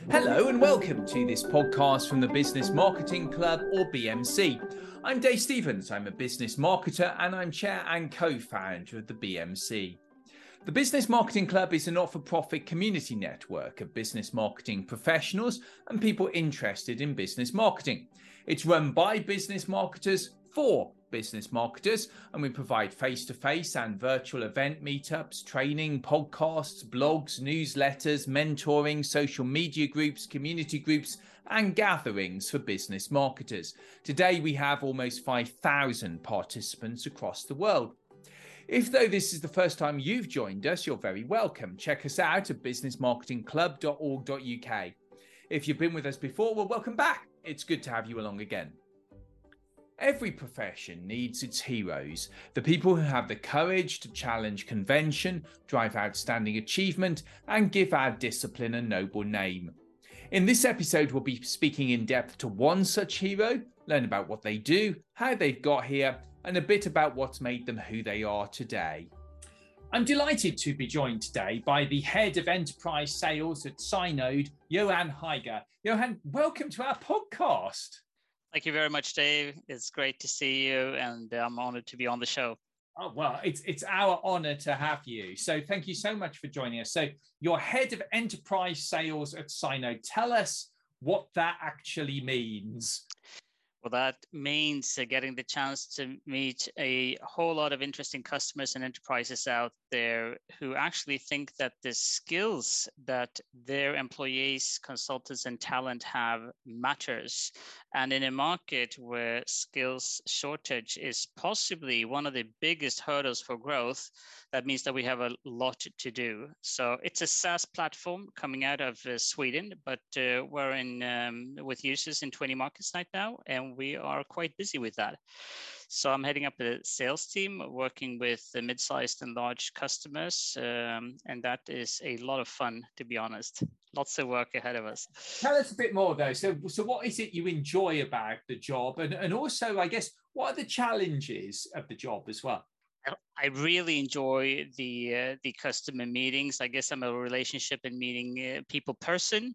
Hello and welcome to this podcast from the Business Marketing Club, or BMC. I'm Dave Stevens. I'm a business marketer and I'm chair and co-founder of the BMC. The Business Marketing Club is a not-for-profit community network of business marketing professionals and people interested in business marketing. It's run by business marketers for business marketers, and we provide face-to-face and virtual event meetups, training, podcasts, blogs, newsletters, mentoring, social media groups, community groups, and gatherings for business marketers. Today, we have almost 5,000 participants across the world. If though this is the first time you've joined us, you're very welcome. Check us out at businessmarketingclub.org.uk. If you've been with us before, well, welcome back. It's good to have you along again. Every profession needs its heroes, the people who have the courage to challenge convention, drive outstanding achievement, and give our discipline a noble name. In this episode, we'll be speaking in depth to one such hero, learn about what they do, how they've got here, and a bit about what's made them who they are today. I'm delighted to be joined today by the head of enterprise sales at Synode, Johan Heiger. Johan, welcome to our podcast. Thank you very much, Dave. It's great to see you, and I'm honored to be on the show. Oh, well, it's our honor to have you. So thank you so much for joining us. So you're head of enterprise sales at Synode. Tell us what that actually means. Well, that means getting the chance to meet a whole lot of interesting customers and enterprises out there who actually think that the skills that their employees, consultants, and talent have matters. And in a market where skills shortage is possibly one of the biggest hurdles for growth, that means that we have a lot to do. So it's a SaaS platform coming out of Sweden, but we're in with users in 20 markets right now, and we are quite busy with that. So I'm heading up a sales team working with the mid-sized and large customers, and that is a lot of fun, to be honest. Lots of work ahead of us. Tell us a bit more, though. So what is it you enjoy about the job? And also, I guess, what are the challenges of the job as well? I really enjoy the customer meetings. I guess I'm a relationship and meeting people person,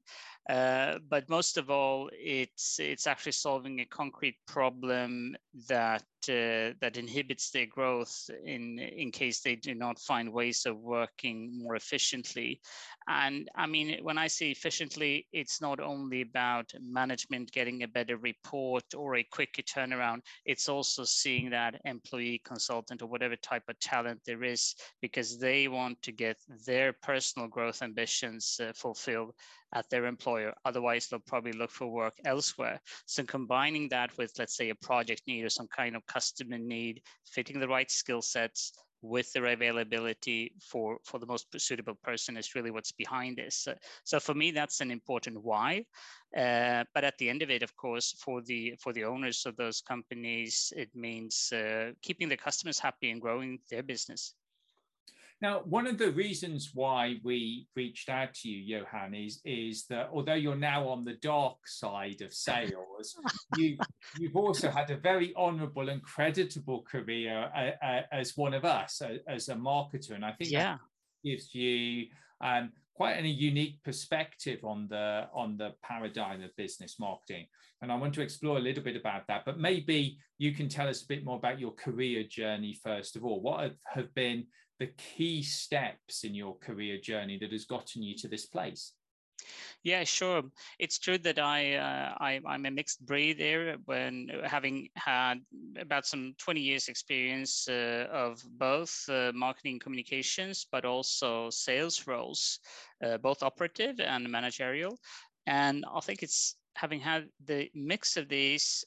but most of all, it's actually solving a concrete problem that inhibits their growth in case they do not find ways of working more efficiently. And I mean, when I say efficiently, it's not only about management getting a better report or a quicker turnaround. It's also seeing that employee, consultant, or whatever type of talent there is, because they want to get their personal growth ambitions fulfilled at their employer. Otherwise, they'll probably look for work elsewhere. So combining that with, let's say, a project need or some kind of customer need, fitting the right skill sets with their availability for the most suitable person is really what's behind this. So for me, that's an important why. But at the end of it, of course, for the owners of those companies, it means keeping the customers happy and growing their business. Now, one of the reasons why we reached out to you, Johan, is that although you're now on the dark side of sales, you've also had a very honourable and creditable career as one of us, as a marketer. And I think that gives you quite a unique perspective on the paradigm of business marketing. And I want to explore a little bit about that, but maybe you can tell us a bit more about your career journey first of all. What have been the key steps in your career journey that has gotten you to this place? Yeah, sure. It's true that I'm a mixed breed there, when having had about some 20 years experience of both marketing communications, but also sales roles, both operative and managerial. And I think it's having had the mix of these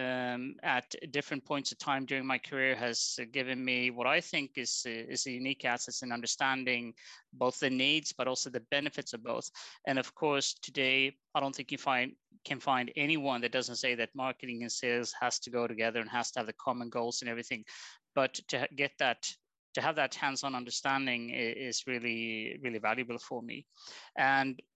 at different points of time during my career has given me what I think is a unique asset in understanding both the needs, but also the benefits of both. And of course, today, I don't think you can find anyone that doesn't say that marketing and sales has to go together and has to have the common goals and everything. But to have that hands-on understanding is really, really valuable for me. And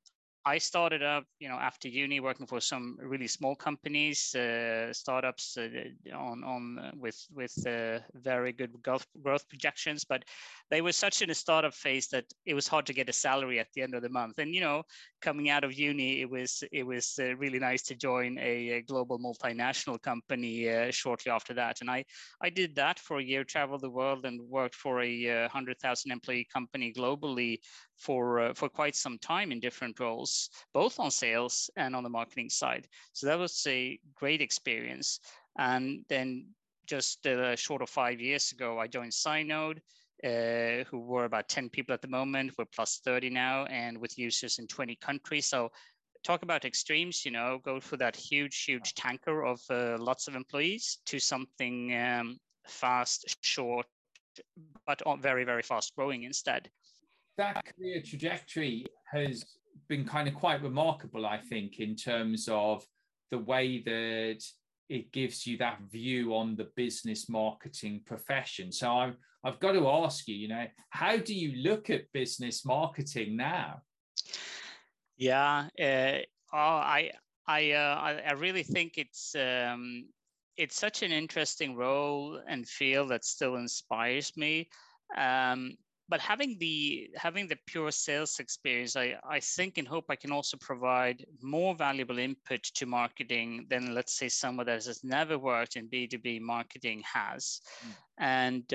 I started up, after uni, working for some really small companies, startups with very good growth projections. But they were such in a startup phase that it was hard to get a salary at the end of the month. And coming out of uni, it was really nice to join a global multinational company shortly after that. And I did that for a year, traveled the world, and worked for a 100,000 employee company globally for quite some time in different roles, both on sales and on the marketing side. So that was a great experience. And then just short of 5 years ago, I joined Synode, who were about 10 people at the moment. We're plus 30 now, and with users in 20 countries. So talk about extremes, go for that huge tanker of lots of employees to something fast, short, but very, very fast growing instead. That career trajectory has been kind of quite remarkable, I think, in terms of the way that it gives you that view on the business marketing profession. So I've got to ask you, how do you look at business marketing now? Yeah, I really think it's such an interesting role and field that still inspires me. But having the pure sales experience, I think and hope I can also provide more valuable input to marketing than, let's say, someone that has never worked in B2B marketing has. And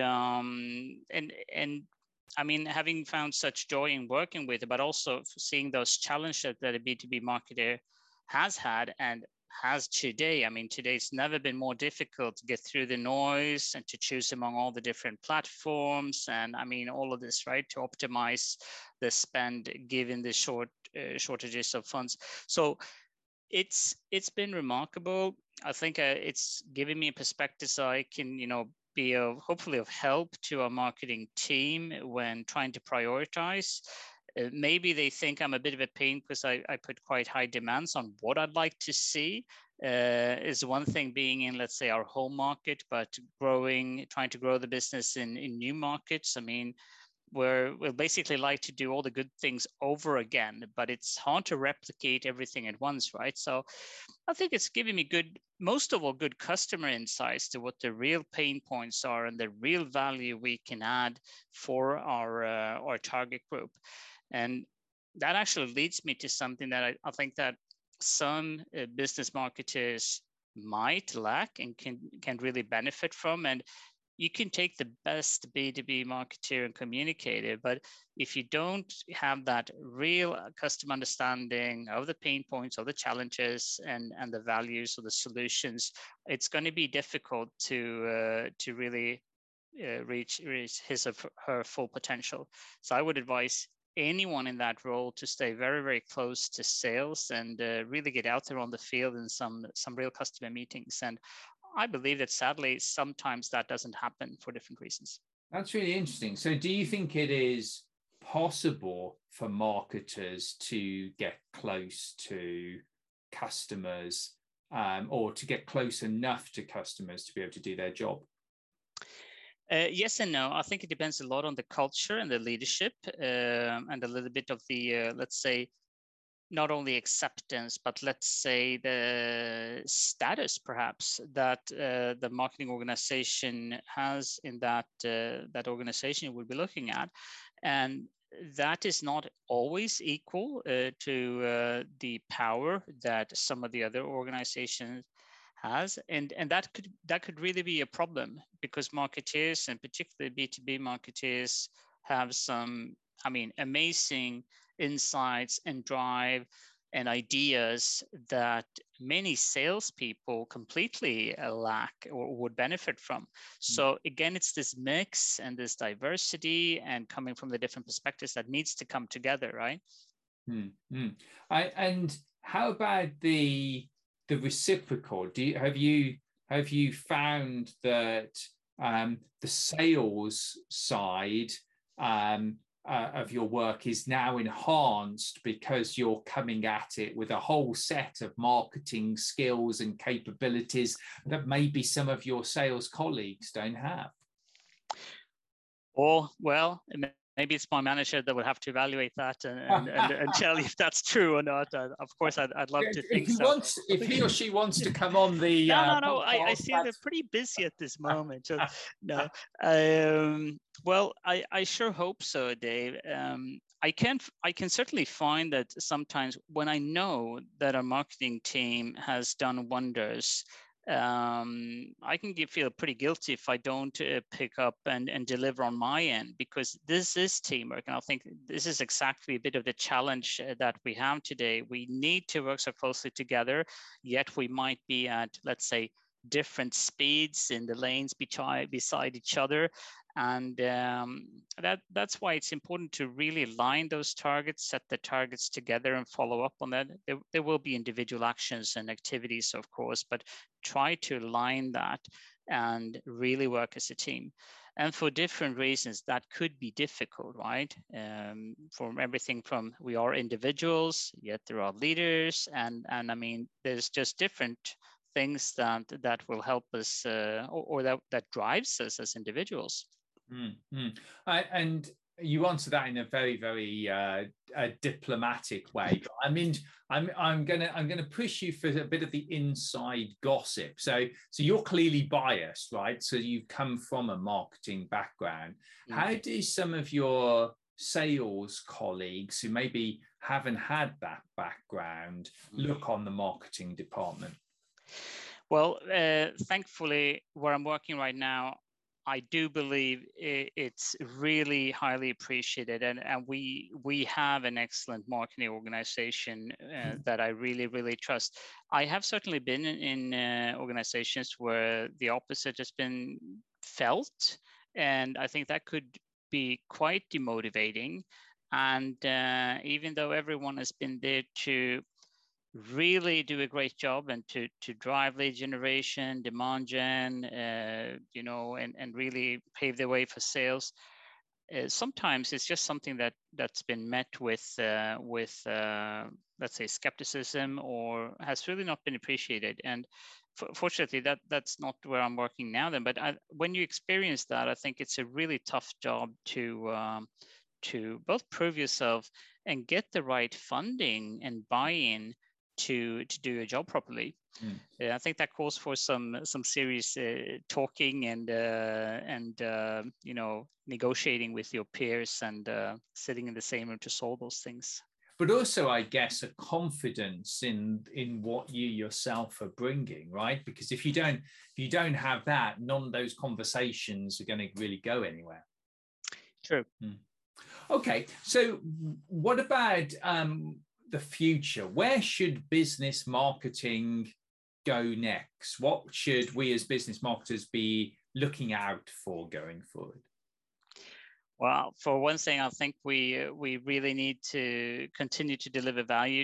I mean, having found such joy in working with it, but also seeing those challenges that a B2B marketer has had and has today. I mean, today it's never been more difficult to get through the noise and to choose among all the different platforms. And I mean, all of this, right, to optimize the spend given the shortages of funds. So it's been remarkable. I think it's given me a perspective so I can, be hopefully of help to our marketing team when trying to prioritize. Maybe they think I'm a bit of a pain because I put quite high demands on what I'd like to see. Is one thing being in, let's say, our home market, but trying to grow the business in new markets. I mean, we'll basically like to do all the good things over again, but it's hard to replicate everything at once, right? So I think it's giving me most of all, good customer insights to what the real pain points are and the real value we can add for our target group. And that actually leads me to something that I think that some business marketers might lack and can really benefit from. And you can take the best B2B marketer and communicator, but if you don't have that real customer understanding of the pain points, of the challenges, and the values of the solutions, it's going to be difficult to really reach his or her full potential. So I would advise anyone in that role to stay very, very close to sales and really get out there on the field in some real customer meetings. And I believe that sadly, sometimes that doesn't happen for different reasons. That's really interesting. So do you think it is possible for marketers to get close to customers or to get close enough to customers to be able to do their job? Yes and no. I think it depends a lot on the culture and the leadership and a little bit of the, let's say, not only acceptance, but let's say the status perhaps that the marketing organization has in that organization we'll be looking at. And that is not always equal to the power that some of the other organizations has, and that could really be a problem because marketeers, and particularly B2B marketeers, have some, I mean, amazing insights and drive and ideas that many salespeople completely lack or would benefit from. So again, it's this mix and this diversity and coming from the different perspectives that needs to come together, right? And how about the reciprocal? Have you found that the sales side of your work is now enhanced because you're coming at it with a whole set of marketing skills and capabilities that maybe some of your sales colleagues don't have? Or, well, maybe it's my manager that will have to evaluate that and tell you if that's true or not. Of course, I'd love to think so. If he or she wants to come on the no. I see they're pretty busy at this moment. So, no. Well, I sure hope so, Dave. I can certainly find that sometimes when I know that our marketing team has done wonders, I can feel pretty guilty if I don't pick up and deliver on my end, because this is teamwork. And I think this is exactly a bit of the challenge that we have today. We need to work so closely together, yet we might be at, let's say, different speeds in the lanes beside each other. And that's why it's important to really align those targets, set the targets together and follow up on that. There will be individual actions and activities, of course, but try to align that and really work as a team. And for different reasons, that could be difficult, right? From everything from we are individuals, yet there are leaders. And I mean, there's just different things that will help us or that drives us as individuals. Mm-hmm. And you answer that in a very, very diplomatic way. But I mean, I'm gonna push you for a bit of the inside gossip. So you're clearly biased, right? So you've come from a marketing background. Mm-hmm. How do some of your sales colleagues who maybe haven't had that background look on the marketing department? Well, thankfully, where I'm working right now, I do believe it's really highly appreciated, and we have an excellent marketing organization that I really, really trust. I have certainly been in organizations where the opposite has been felt, and I think that could be quite demotivating. And even though everyone has been there to really do a great job and to drive lead generation, demand gen, and really pave the way for sales. Sometimes it's just something that's been met with let's say skepticism, or has really not been appreciated. And fortunately, that's not where I'm working now. Then, but when you experience that, I think it's a really tough job to both prove yourself and get the right funding and buy-in to do a job properly. I think that calls for some serious talking and negotiating with your peers and sitting in the same room to solve those things. But also, I guess, a confidence in what you yourself are bringing, right? Because if you don't have that, none of those conversations are going to really go anywhere. True. Okay, so what about the future? Where should business marketing go next? What should we as business marketers be looking out for going forward? Well, for one thing, I think we really need to continue to deliver value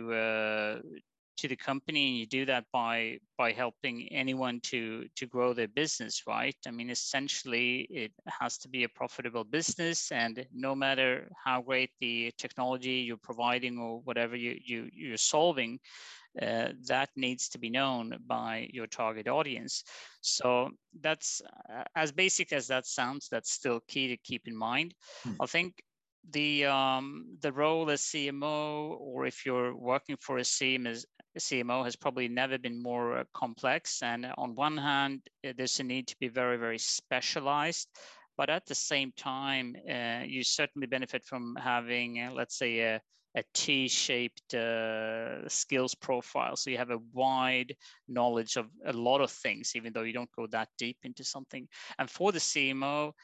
to the company, and you do that by helping anyone to grow their business, right? I mean, essentially, it has to be a profitable business, and no matter how great the technology you're providing or whatever you're solving, that needs to be known by your target audience. So that's as basic as that sounds. That's still key to keep in mind. I think the role as CMO, or if you're working for a CMO, has probably never been more complex. And on one hand, there's a need to be very, very specialized. But at the same time, you certainly benefit from having, let's say, a T-shaped skills profile. So you have a wide knowledge of a lot of things, even though you don't go that deep into something. And for the CMO,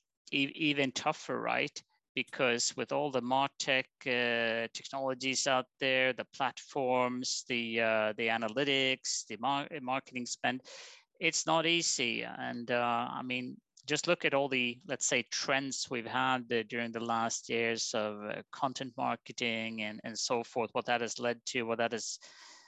even tougher, right? Because with all the MarTech technologies out there, the platforms, the analytics, the marketing spend, it's not easy. And I mean, just look at all the, let's say, trends we've had during the last years of content marketing and so forth, what that has led to, what that has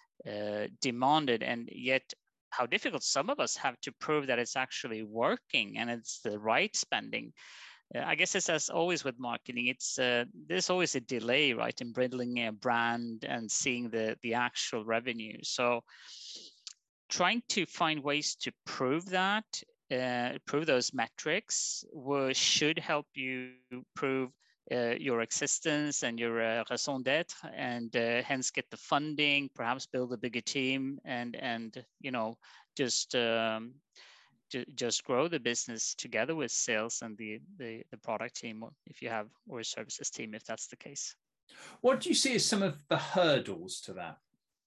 demanded, and yet how difficult some of us have to prove that it's actually working and it's the right spending. I guess it's as always with marketing, it's there's always a delay, right, in building a brand and seeing the actual revenue. So trying to find ways to prove that prove those metrics, should help you prove your existence and your raison d'être, and hence get the funding, perhaps build a bigger team, and just just grow the business together with sales and the product team, if you have, or a services team, if that's the case. What do you see as some of the hurdles to that?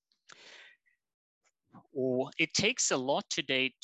It takes a lot today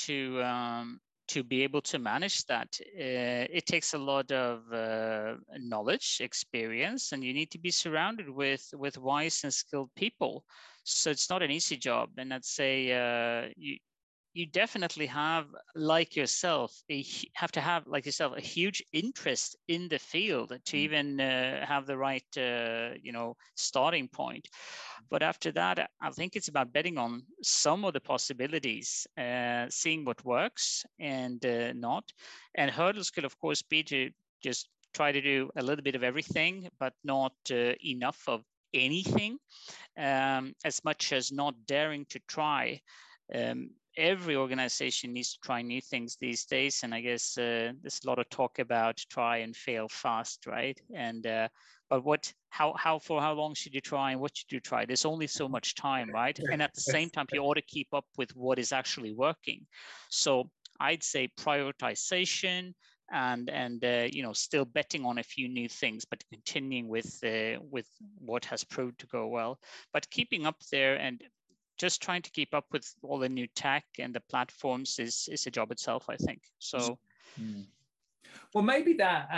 to be able to manage that. It takes a lot of knowledge, experience, and you need to be surrounded with wise and skilled people. So it's not an easy job. And I'd say you definitely have to have a huge interest in the field to even have the right starting point. But after that, I think it's about betting on some of the possibilities, seeing what works and not. And hurdles could, of course, be to just try to do a little bit of everything, but not enough of anything, as much as not daring to try. Every organization needs to try new things these days, and I guess there's a lot of talk about try and fail fast, right? And but for how long should you try, and what should you try? There's only so much time, right? And at the same time, you ought to keep up with what is actually working. So I'd say prioritization and still betting on a few new things, but continuing with what has proved to go well, but keeping up there and just trying to keep up with all the new tech and the platforms is a job itself, I think. So, well, maybe that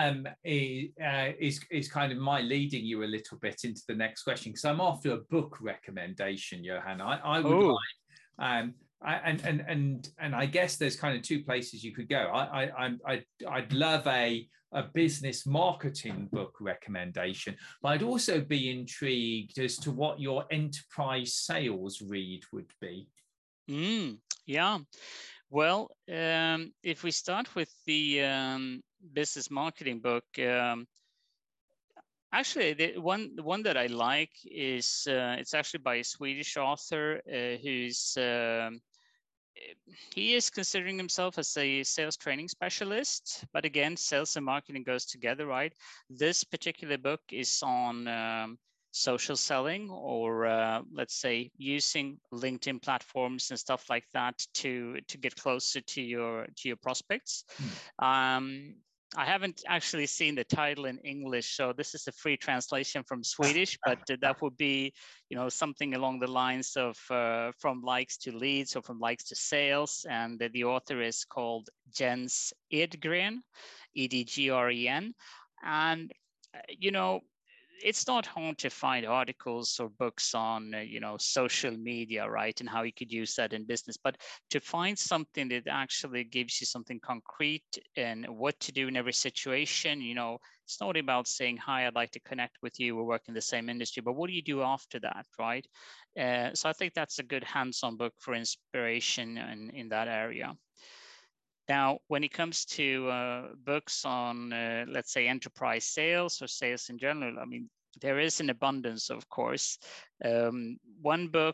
is kind of my leading you a little bit into the next question, because I'm after a book recommendation, Johan. I would like, and I guess there's kind of two places you could go. I'd love a business marketing book recommendation, but I'd also be intrigued as to what your enterprise sales read would be. Yeah. Well, if we start with the business marketing book, actually, the one that I like is it's actually by a Swedish author who's he is considering himself as a sales training specialist, but again, sales and marketing goes together, right? This particular book is on social selling, or let's say using LinkedIn platforms and stuff like that to get closer to your prospects. I haven't actually seen the title in English, so this is a free translation from Swedish, but that would be, something along the lines of from likes to leads, or from likes to sales. And the author is called Jens Edgren, Edgren. And, it's not hard to find articles or books on, social media, right? And how you could use that in business. But to find something that actually gives you something concrete and what to do in every situation, it's not about saying, hi, I'd like to connect with you, we work in the same industry, but what do you do after that, right? So I think that's a good hands-on book for inspiration in that area. Now, when it comes to books on, let's say, enterprise sales or sales in general, I mean, there is an abundance, of course. One book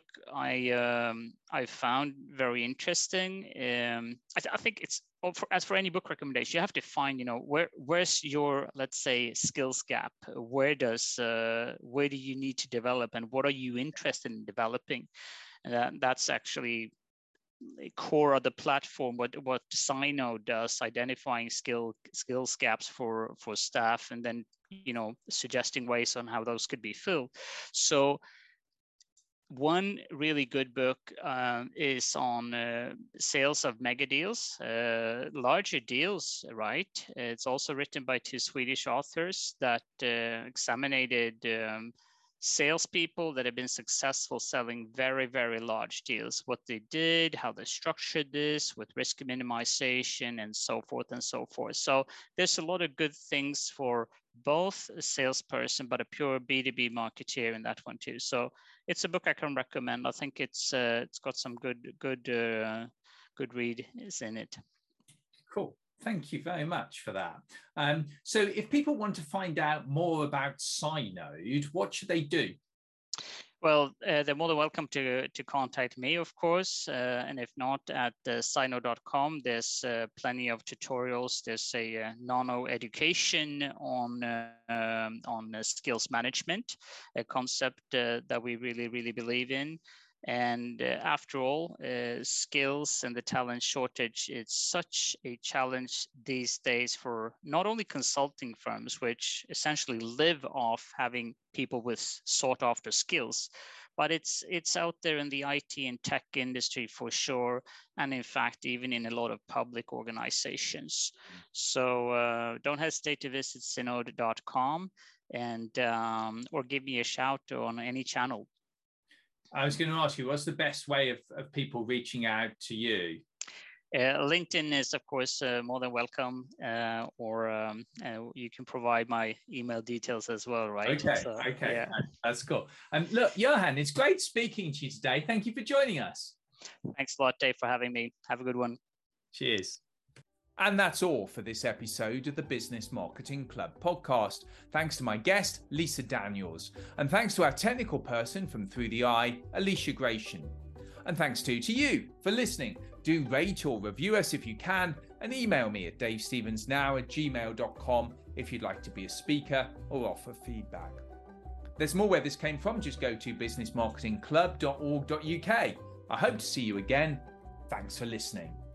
I found very interesting. I think it's, as for any book recommendation, you have to find, where's your, let's say, skills gap? Where do you need to develop, and what are you interested in developing? And that's actually a core of the platform, what Sino does, identifying skills gaps for staff, and then suggesting ways on how those could be filled. So one really good book is on sales of mega deals, larger deals, right? It's also written by two Swedish authors that examined salespeople that have been successful selling very, very large deals, what they did, how they structured this with risk minimization, and so forth and so forth. So there's a lot of good things for both a salesperson, but a pure B2B marketeer in that one too. So it's a book I can recommend. I think it's got some good reads in it. Cool. Thank you very much for that. So if people want to find out more about Synode, what should they do? Well, they're more than welcome to contact me, of course. And if not, at sino.com, there's plenty of tutorials. There's a nano education on skills management, a concept that we really, really believe in. And after all, skills and the talent shortage, it's such a challenge these days for not only consulting firms, which essentially live off having people with sought after skills, but it's out there in the IT and tech industry for sure. And in fact, even in a lot of public organizations. So don't hesitate to visit synod.com and or give me a shout on any channel. I was going to ask you, what's the best way of people reaching out to you? LinkedIn is, of course, more than welcome, or you can provide my email details as well, right? Okay, so, okay, yeah. That's cool. And look, Johan, it's great speaking to you today. Thank you for joining us. Thanks a lot, Dave, for having me. Have a good one. Cheers. And that's all for this episode of the Business Marketing Club podcast. Thanks to my guest, Lisa Daniels. And thanks to our technical person from Through the Eye, Alicia Gratian. And thanks too to you for listening. Do rate or review us if you can, and email me at davestevensnow@gmail.com if you'd like to be a speaker or offer feedback. There's more where this came from. Just go to businessmarketingclub.org.uk. I hope to see you again. Thanks for listening.